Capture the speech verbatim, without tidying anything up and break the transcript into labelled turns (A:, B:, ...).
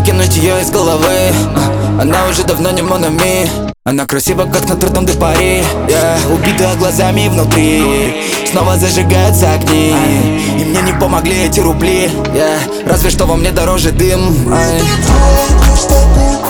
A: выкинуть ее из головы. Она уже давно не монами. Она красива, как на Нотр-Дам де Пари, yeah. Убитая глазами внутри, снова зажигаются огни. И мне не помогли эти рубли, yeah. Разве что во мне дороже дым, ай.